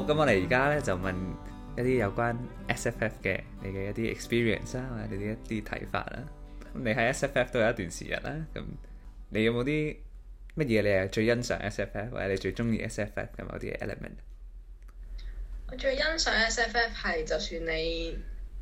咁我哋而家咧就問一啲有關 SFF 嘅你嘅一啲 experience 啦，或者你一啲睇法啦。咁你喺 SFF 都有一段時日啦，咁你有冇啲乜嘢你係最欣賞 SFF， 或者你最中意 SFF 嘅某啲 element？ 我最欣賞 SFF 係就算你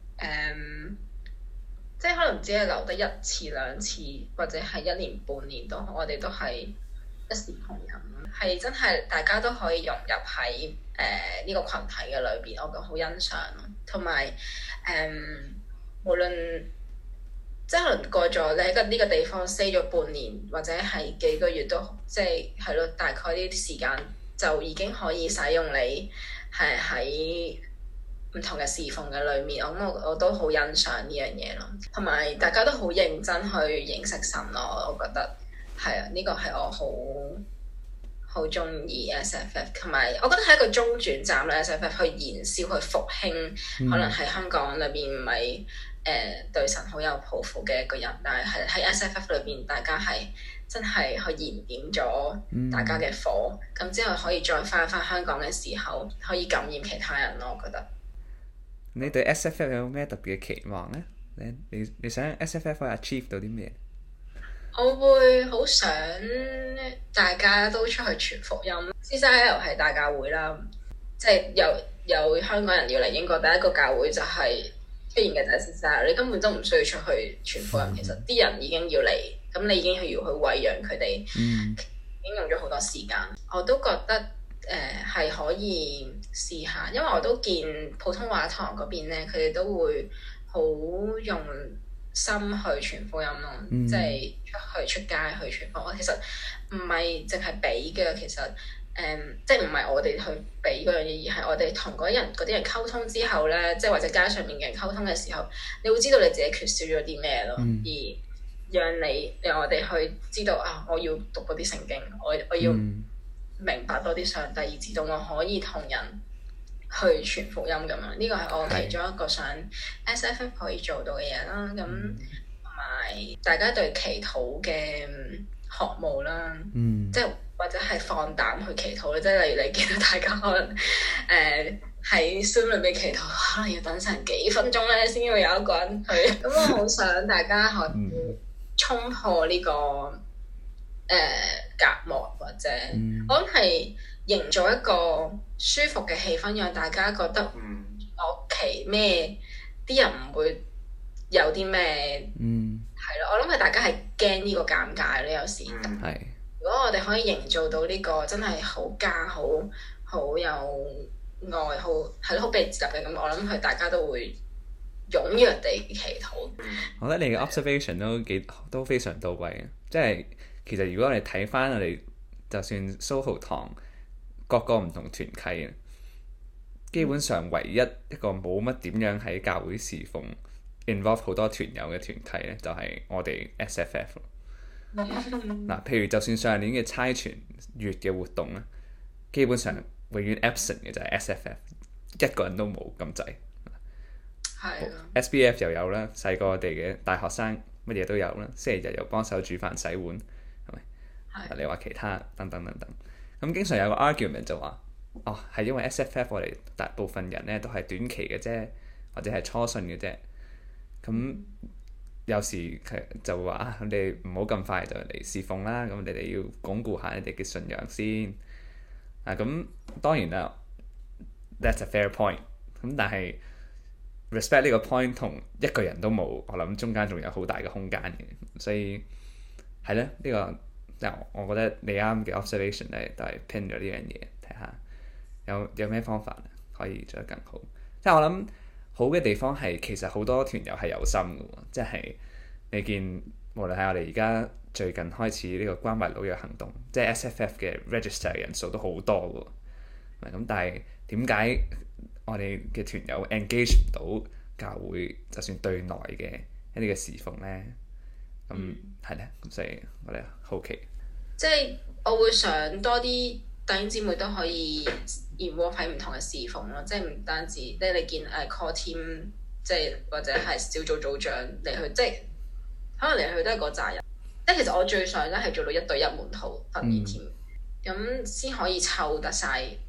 即係可能只係留得1次2次，或者係1年半年都好，我哋都係一視同仁，係真係大家都可以融入喺呢個群體嘅裏邊，我覺得好欣賞咯。同埋無論即係可能過咗你喺呢個地方 stay 咗半年或者係幾個月都即係咯，大概呢啲時間就已經可以使用你係喺唔同嘅侍奉嘅裏面，我都好欣賞呢樣嘢咯。同埋大家都好認真去認識神咯，我覺得係啊，呢個係我好中意 SFF， 同埋我覺得係一個中轉站咧。SFF 去燃燒去復興，可能喺香港裏邊唔係對神好有抱負嘅一個人，但係喺 SFF 裏邊，大家係真係去燃點咗大家嘅火，咁之後可以再翻香港嘅時候，可以感染其他人咯。我覺得你對 SFF 有咩特別嘅期望呢？你想 SFF 可以 achieve 到啲咩？ 我會好想大家都出去傳福音。CCIL 係大教會啦，即係有香港人要嚟英國，第一個教會就係出現嘅就係 CCIL。你根本都唔需要出去傳福音，其實啲人已經要嚟，咁你已經係要去餵養佢哋，已經用咗好多時間。我都覺得係可以試下，因為我都見普通話堂嗰邊咧，佢哋都會好用心去傳福音咯，即係出街去傳福音。其實唔係淨係俾嘅，其實即係唔係我哋去俾嗰樣嘢，而係我哋同嗰啲人溝通之後咧，即係或者街上面嘅人溝通嘅時候，你會知道你自己缺少咗啲咩咯，而讓我哋去知道啊，我要讀嗰啲聖經，我要明白多啲上帝，以至到我可以同人去傳福音咁樣。呢個係我其中一個想 SFF 可以做到嘅嘢啦。咁同埋大家對祈禱嘅渴慕啦，即係或者係放膽去祈禱咧。即係例如你見到大家可能喺 Zoom 裏邊祈禱，可能要等成幾分鐘咧，先會有一個人去。咁我好想大家可以衝破呢個隔膜，或者我諗係營造一個舒服嘅氣氛，讓大家覺得我祈咩，啲人唔會有啲咩係咯。我諗係大家係驚呢個尷尬咧，有時。如果我哋可以營造到呢個真係好家好有愛，好係咯，好被接納嘅感覺，我諗佢大家都會踴躍地祈禱。 我覺得你嘅 observation 都非常到位嘅，即係其實如果我哋睇翻我哋就算 SoHo 堂各個唔同團契啊，基本上唯一一個冇乜點樣喺教會侍奉 involve 好多團友嘅團契咧，就係我哋 SFF 嗱。譬如就算上年嘅差傳月嘅活動咧，基本上永遠 absent 嘅就係 SFF， 一個人都冇咁滯。SBF 又有啦，細個我哋嘅大學生乜嘢都有啦，星期日又幫手煮飯洗碗，係咪？你話其他等等等等，咁經常有個 argument 就話，係因為 SFF 我哋大部分人咧都係短期嘅啫，或者係初信嘅啫。咁有時佢就話你哋唔好咁快就嚟侍奉啦，咁你哋要鞏固下你哋嘅信仰先。咁當然啦 ，that's a fair point。咁但係 respect 呢個 point 同一個人都冇，我諗中間仲有好大嘅空間嘅，所以係咧呢個。我覺得你啱嘅 observation 咧，都係 pin 咗呢樣嘢，睇下有咩方法可以做得更好。即係我諗好嘅地方係其實好多團友係有心嘅喎，即係你見無論係我哋而家最近開始呢個關懷老弱行動，即係 SFF 嘅 register 人數都好多嘅喎。咁但係點解我哋嘅團友 engage 唔到教會，就算對內嘅一啲嘅侍奉咧？咁係咧，咁所以我哋好奇， 即係我會想多啲弟兄姊妹都可以 involve 喺唔同嘅侍奉咯，即係唔單止即係你見call team， 即係或者係小組組長嚟去，即係可能嚟去都係嗰扎人。即係其實我最想咧係做到1對1門徒訓練添，咁先可以湊得晒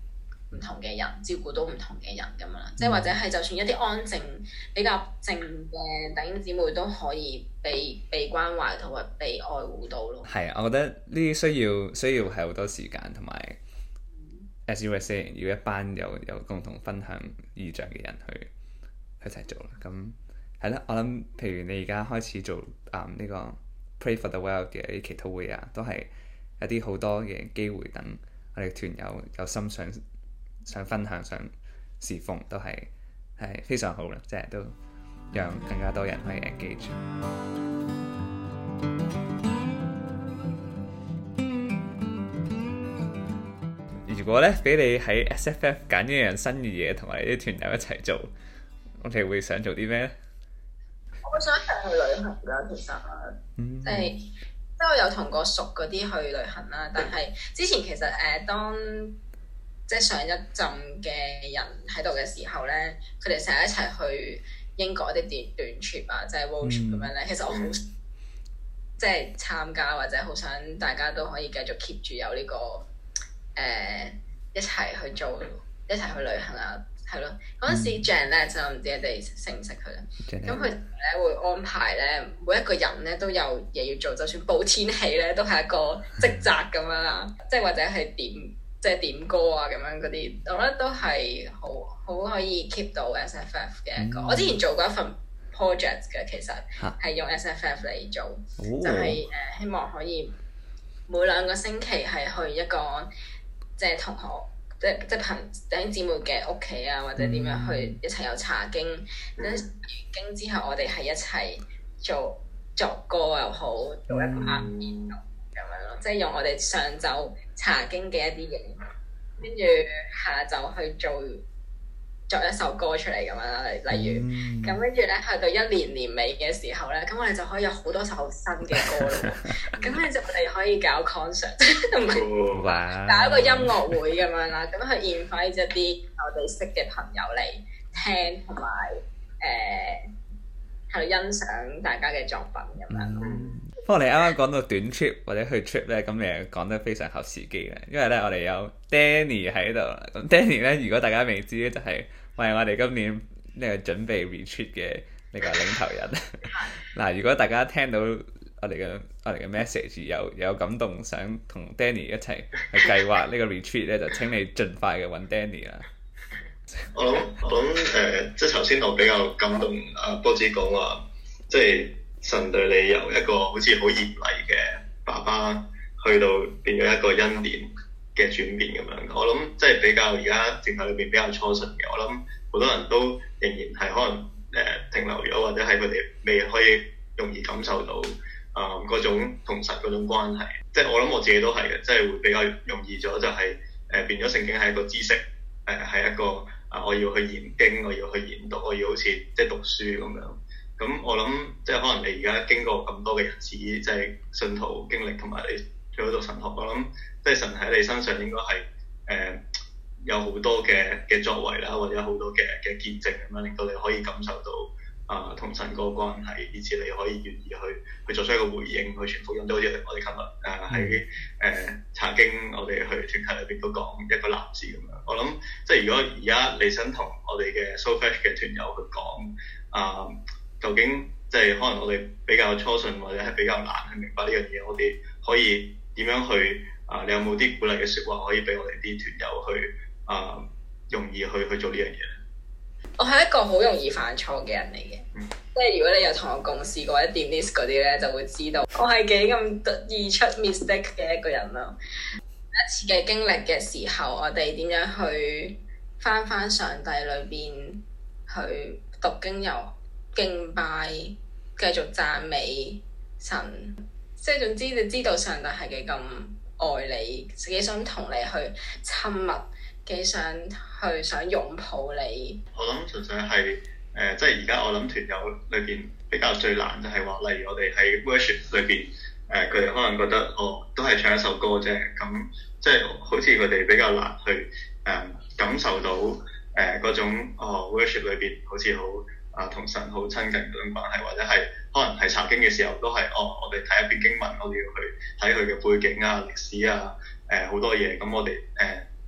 唔同嘅人，照顧到唔同嘅人咁樣啦。即係或者係就算一啲安靜比較靜嘅弟兄姊妹都可以被關懷同埋被愛護到咯。 係啊，我覺得呢啲需要係好多時間同埋，as you were saying，要一班有共同分享意象嘅人去一齊做啦。咁係啦，我諗譬如你而家開始做呢個 Pray for the World 嘅啲祈禱會啊，都係一啲好多嘅機會，等我哋團友有心想分享、想侍奉，都係非常好啦，即係都讓更加多人可以 engage。如果咧俾你喺 SFF 揀一樣新嘅嘢，同埋啲團友一齊做，我哋會想做啲咩咧？ 我想一齊去旅行㗎，其實即係我有同過熟嗰啲去旅行啦，但係之前其實當即係上一陣嘅人喺度嘅時候咧，佢哋成日一齊去英國啲短 trip 啊，即係 road trip 咁樣咧。其實我好即係參加，或者好想大家都可以繼續 keep 住有呢個一齊去做，一齊去旅行啊，係咯。嗰陣時 Jan 咧就唔知你哋識唔識佢咧？咁佢咧會安排咧，每一個人咧都有嘢要做，就算報天氣咧都係一個職責咁樣啦，即係或者係點歌啊咁樣嗰啲，我覺得都係好可以 keep 到 SFF 嘅一個。我之前做過一份 project 嘅，其實係用 SFF 嚟做，就係希望可以每2個星期係去一個即係同學，即係弟兄姊妹嘅屋企啊，或者點樣去一齊有查經，跟住經之後我哋係一齊作歌又好，做一個啱演咁樣咯，即係用我哋上晝查經嘅一啲嘢，跟住下晝去作一首歌出嚟咁樣啦，例如咁，跟住咧去到一年尾嘅時候咧，咁我哋就可以有好多首新嘅歌咯。咁咧就我哋可以搞 concert， 同埋搞一個音樂會咁樣啦。咁去 invite 一啲我哋識嘅朋友嚟聽，同埋係欣賞大家嘅作品咁樣咯。 不過你啱啱講到短 trip 或者去 trip 咧，咁你講得非常合時機咧，因為咧我哋有 Danny 喺度。咁 Danny 咧，如果大家未知咧，就係我哋今年呢個準備 retreat 嘅呢個領頭人。嗱，如果大家聽到我哋嘅 message 有感動，想同 Danny 一齊去計劃呢個 retreat 咧，就請你盡快嘅揾 Danny 啦。 我諗即係頭先我比較感動波子講話，即係神對你由一個好似好嚴厲嘅爸爸，去到變咗一個恩典嘅轉變咁樣。我諗即係比較而家淨係裏邊比較初信嘅，我諗好多人都仍然係可能停留咗，或者係佢哋未可以容易感受到嗰種同神嗰種關係。即係我諗我自己都係嘅，即係會比較容易咗，就係變咗聖經係一個知識，係一個我要去研經，我要去研讀，我要好似即係讀書咁樣。咁我諗即係可能你而家經過咁多嘅日子，即係信徒經歷同埋你做咗讀神學，我諗即係神喺你身上應該係有好多嘅作為啦，或者好多嘅見證咁樣，令到你可以感受到同神嗰個關係，以至你可以願意去作出一個回應，去傳福音。都好似我哋琴日喺查經，我哋去團契裏邊都講一個立字咁樣。我諗即係如果而家你想同我哋嘅 So Fresh 嘅團友去講究竟即係可能我哋比較初信或者係比較難去明白呢樣嘢，我哋可以點樣去你有冇啲鼓勵嘅説話可以俾我哋啲團友去容易去做呢樣嘢？ 我係一個好容易犯錯嘅人嚟嘅，即係如果你有同我共事過一啲 list 嗰啲咧，就會知道我係幾咁易出 mistake 嘅一個人咯。一次嘅經歷嘅時候，我哋點樣去返上帝裏邊去讀經由敬拜，繼續讚美神，即係總之你知道上帝係幾咁愛你，幾想同你去親密，幾想擁抱你。 我諗純粹係即係而家我諗團友裏邊比較最難就係話，例如我哋喺 worship 裏邊佢哋可能覺得都係唱一首歌啫，咁即係好似佢哋比較難去感受到嗰種worship 裏邊好似好同神好親近嗰種關係，或者係可能係查經嘅時候都係我哋睇一篇經文，我哋要去睇佢嘅背景啊、歷史啊好多嘢，咁我哋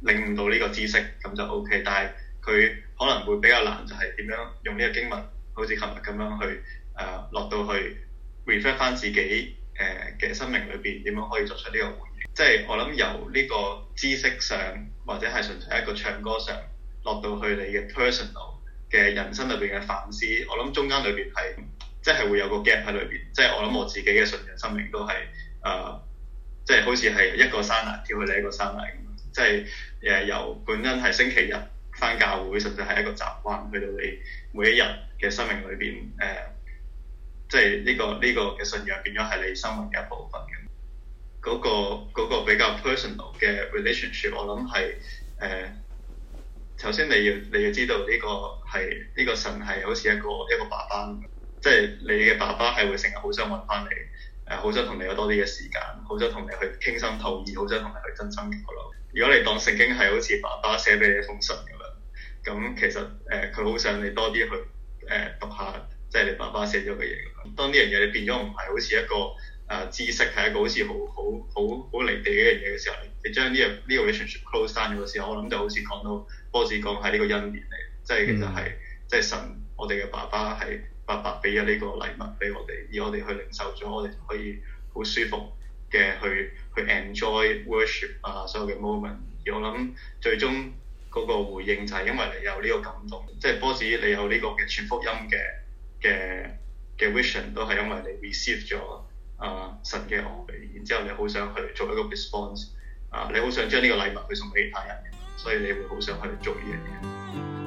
領悟到呢個知識咁就 OK，但係佢可能會比較難，就係點樣用呢個經文，好似琴日咁樣去落到去 reflect 翻自己嘅生命裏邊點樣可以作出呢個回應。即係我諗由呢個知識上或者係純粹一個唱歌上落到去你嘅 personal 嘅人生裏邊嘅反思，我諗中間裏邊係即係會有個 gap 喺裏邊。即係我諗我自己嘅信仰生命都係即係好似係一個山崖跳去另一個山崖咁。即係由本身係星期日返教會，甚至係一個習慣，去到你每一日嘅生命裏邊即係呢個嘅信仰變咗係你生命嘅一部分嘅。嗰個比較 personal 嘅 relationship， 我諗係首先你要知道呢個神係好似一個爸爸咁，即係你嘅爸爸係會成日好想揾翻你，好想同你有多啲嘅時間，好想同你去傾心吐意，好想同你去真心交流。如果你當聖經係好似爸爸寫俾你一封信咁樣，咁其實佢好想你多啲去讀下，即係你爸爸寫咗嘅嘢。當呢樣嘢你變咗唔係好似一個知識，係一個好似好離地嘅一樣嘢嘅時候，你將呢個 relationship close down 咗嘅時候，我諗就好似講到波子講係呢個恩典嚟，即係其實係即係神，我哋嘅爸爸係白白俾咗呢個禮物俾我哋，而我哋去領受咗，我哋就可以好舒服嘅去 enjoy worship 所有嘅 moment。而我諗最終嗰個回應就係因為你有呢個感動，即係波子你有呢個嘅全福音嘅 vision， 都係因為你 receive 咗神嘅愛，然之後你好想去做一個 response， 你好想將呢個禮物去送俾其他人，所以你會好想去做呢樣嘢。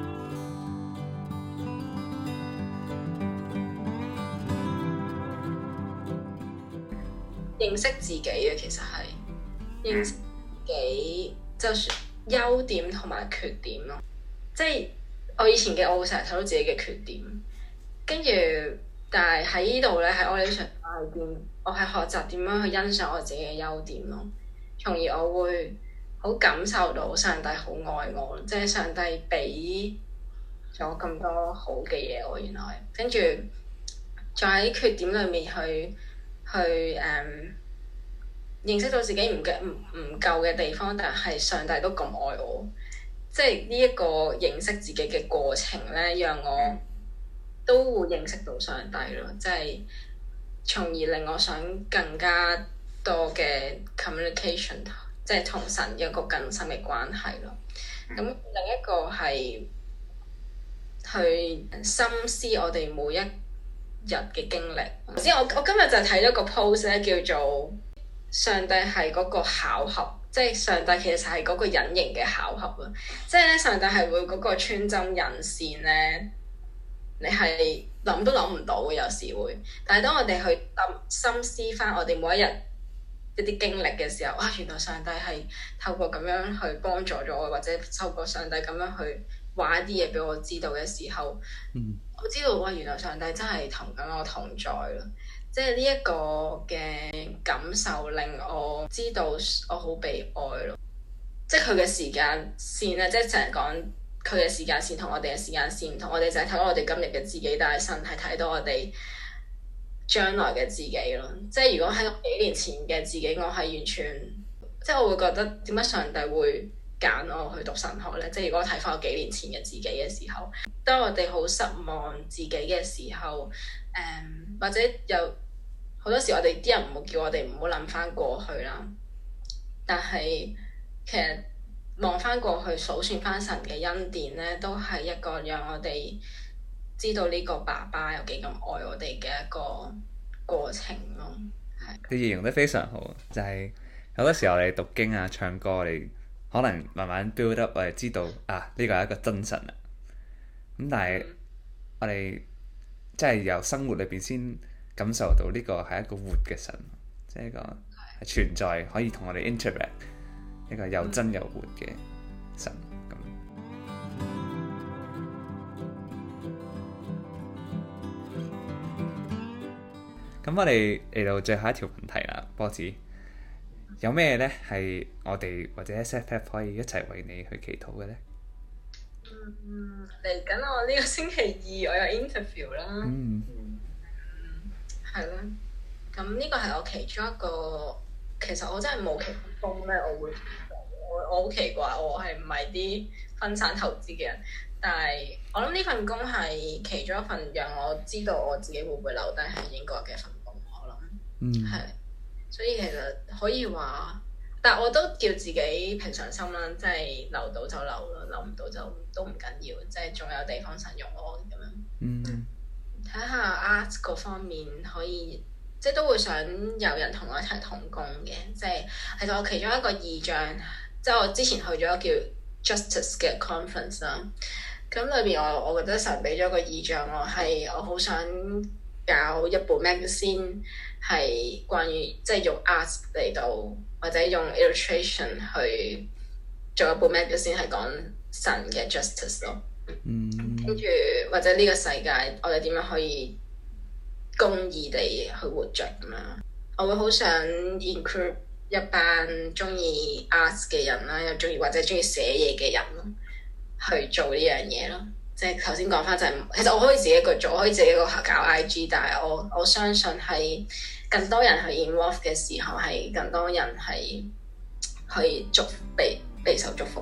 認識自己嘅其實係認識自己，就算優點同埋缺點咯。即係我以前嘅我會成日睇到自己嘅缺點，跟住但係喺呢度咧，喺 Olation 裏邊，我係學習點樣去欣賞我自己嘅優點咯，從而我會好感受到上帝好愛我，即係上帝俾咗咁多好嘅嘢我，原來跟住再喺缺點裏面去認識到自己唔夠嘅地方，但係上帝都咁愛我，即係呢一個認識自己嘅過程咧，讓我都會認識到上帝咯，即係從而令我想更加多嘅 communication， 即係同神有一個更深嘅關係咯。咁另一個係去深思我哋每一日嘅經歷。我今日就睇咗個 post 咧，叫做上帝係嗰個巧合，即係上帝其實係嗰個隱形嘅巧合啊！即係咧，上帝係會嗰個穿針引線咧，你係諗都諗唔到嘅，有時會。但係當我哋去深思翻我哋每一日一啲經歷嘅時候，原來上帝係透過咁樣去幫助咗我，或者透過上帝咁樣去話一啲嘢俾我知道嘅時候，我知道原來上帝真係同緊我同在咯。即係呢一個嘅感受令我知道我好被愛咯。即係佢嘅時間線咧，即係成日講佢嘅時間線同我哋嘅時間線唔同，我哋就係睇到我哋今日嘅自己，但係神係睇到我哋將來嘅自己咯。即係如果喺幾年前嘅自己，我係完全即係我會覺得點解上帝會揀我去讀神學咧？即係如果我睇翻我幾年前嘅自己嘅時候，當我哋好失望自己嘅時候，或者有好多時我哋啲人唔會叫我哋唔好諗翻過去啦，但係其實望翻過去數算翻神嘅恩典咧，都係一個讓我哋知道呢個爸爸有幾咁愛我哋嘅一個過程咯。係你形容得非常好，就係好多時候我哋讀經啊、唱歌，我哋可能慢慢 build up，我哋知道呢個係一個真神啊。咁但係我哋即係由生活裏邊先感受到呢個係一個活嘅神，即係一個係存在可以同我哋 interact， 一個又真又活嘅神咁。咁我哋嚟到最後一條問題啦，波子有咩呢？係我哋或者 SFF 可以一齊為你去祈禱嘅呢？ 嚟緊我呢個星期二我有 interview 啦。係啦，咁呢個係我其中一個，其實我真係冇其他工咧，我會做嘅。 我好奇怪，我係唔係啲分散投資嘅人？但係我諗呢份工係其中一份讓我知道我自己會唔會留低喺英國嘅一份工。我諗係，所以其實可以話，但係我都叫自己平常心啦，即係留到就留啦，留唔到就都唔緊要，即係仲有地方實用我咁樣。睇下 art 嗰方面可以，即係都會想有人同我一齊同工嘅，即係其實我其中一個意象，即係我之前去咗叫 Justice 嘅 conference 啦。咁裏邊我覺得神俾咗個意象我好想搞一部 magazine 係關於即係用 art 嚟到或者用 illustration 去做一部 magazine 係講神嘅 justice 咯。跟住或者呢個世界我哋點樣可以公義地去活着咁樣。我會好想 include 一班中意 art 嘅人啦，又中意或者中意寫嘢嘅人咯，去做呢樣嘢咯。即係頭先講翻就係，其實我可以自己一個做，我可以自己一個搞 IG， 但係我相信係更多人去 involve 嘅時候，係更多人係去備受祝福。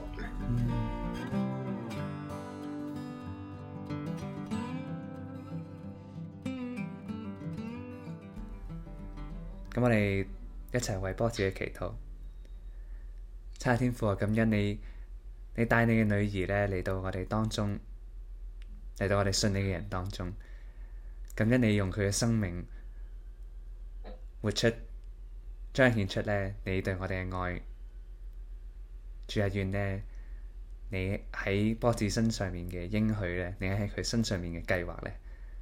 咁我哋一齊為波子嘅祈禱。親愛天父啊，感恩你帶你嘅女兒咧嚟到我哋當中，嚟到我哋信你嘅人當中。感恩你用佢嘅生命活出、彰顯出咧你對我哋嘅愛。主啊，願咧你喺波子身上面嘅應許咧，你喺佢身上面嘅計劃咧，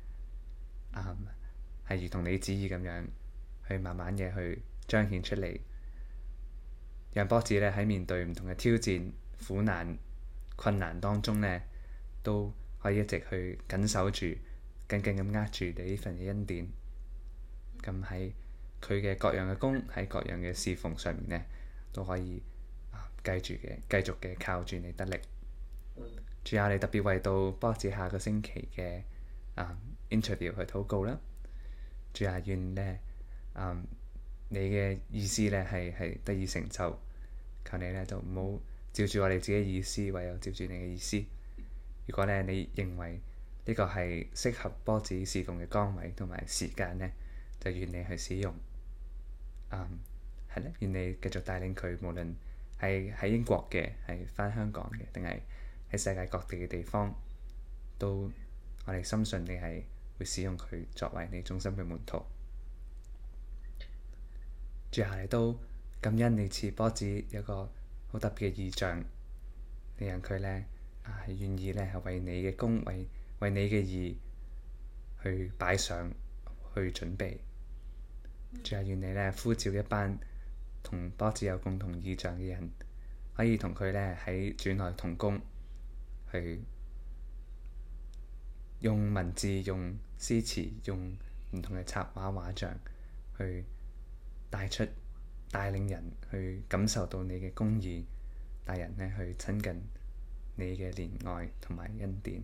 係如同你旨意咁樣。去慢慢嘅去彰顯出嚟，讓波子咧喺面對唔同嘅挑戰、苦難、困難當中咧，都可以一直去緊守住、緊緊咁握住你呢份嘅恩典。咁喺佢嘅各樣嘅工，喺各樣嘅侍奉上面咧，都可以繼續嘅靠住你得力。主啊，你特別為到波子下個星期嘅interview 去禱告啦。主啊，願咧你嘅意思咧係得以成就，求你咧就唔好照住我哋自己嘅意思，唯有照住你嘅意思。如果咧你認為呢個係適合波子侍奉嘅崗位同埋時間咧，就願你去使用。係咧，願你繼續帶領佢，無論係喺英國嘅，係返香港嘅，定係喺世界各地嘅地方，都我哋深信你係會使用佢作為你忠心嘅門徒。接下嚟都感恩你賜波子有個好特別嘅異象，你讓佢咧係願意咧係為你嘅功，為你嘅義去擺上去準備。最後願你咧呼召一班同波子有共同異象嘅人，可以同佢咧喺主內同工，去用文字、用詩詞、用唔同嘅插畫畫像去帶領人去感受到你嘅公義，帶人咧去親近你嘅憐愛同埋恩典。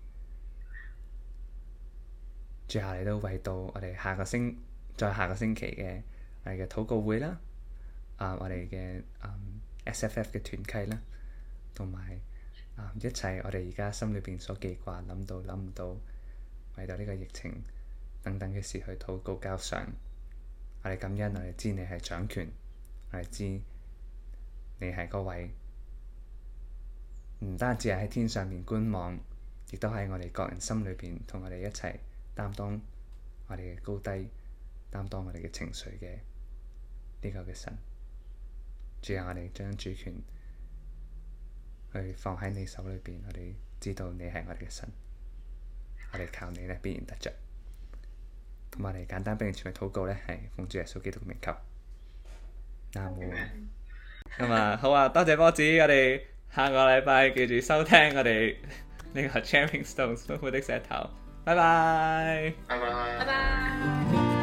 最後你都為到我哋下個星期嘅我哋嘅禱告會啦，我哋嘅SFF 嘅團契啦，同埋一切我哋而家心裏邊所記掛、諗唔到，為到呢個疫情等等嘅事去禱告交上。我哋感恩，我哋知你係掌權，我哋知你係嗰位唔單止係喺天上面觀望，亦都喺我哋各人心裏邊同我哋一齊擔當我哋嘅高低，擔當我哋嘅情緒嘅呢個嘅神。主啊，我哋將主權去放喺你手裏邊，我哋知道你係我哋嘅神，我哋靠你咧必然得着。咁我哋簡單俾你全嘅禱告咧，係奉主耶穌基督嘅名求。阿門。咁啊，好啊，多謝波子，我哋下個禮拜記住收聽我哋呢個 Jamming Stones 豐富的石頭。拜拜。 拜拜。 拜拜。